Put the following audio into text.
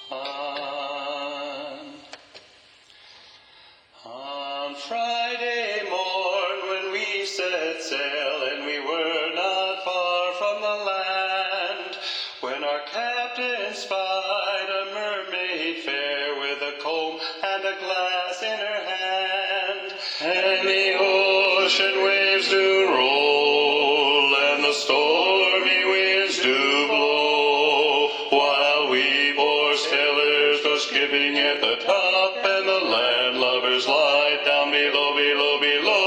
On Friday morn when we set sail, and we were not far from the land, when our captain spied a mermaid fair with a comb and a glass in her hand, and the ocean waves do roll, and the stormy winds do blow, while we poor sailors go skipping at the top, and the landlubbers lie down below, below, below.